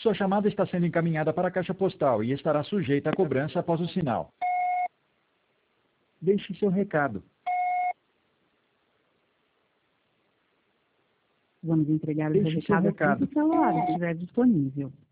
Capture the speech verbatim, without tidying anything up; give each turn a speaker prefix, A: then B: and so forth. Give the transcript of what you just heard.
A: Sua chamada está sendo encaminhada para a caixa postal e estará sujeita a cobrança após o sinal. Deixe seu recado.
B: Vamos entregar o seu
A: Deixe seu
B: recado assim
A: recado.
B: que o celular estiver disponível.